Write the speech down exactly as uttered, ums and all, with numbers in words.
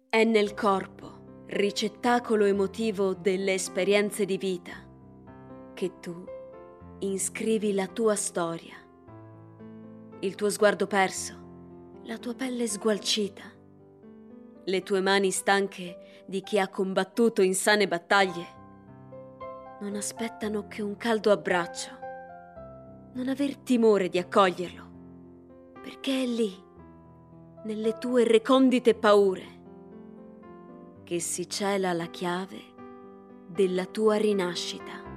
È nel corpo, ricettacolo emotivo delle esperienze di vita, che tu inscrivi la tua storia, il tuo sguardo perso, la tua pelle sgualcita, le tue mani stanche di chi ha combattuto insane battaglie. Non aspettano che un caldo abbraccio. Non aver timore di accoglierlo, perché è lì, nelle tue recondite paure, che si cela la chiave della tua rinascita.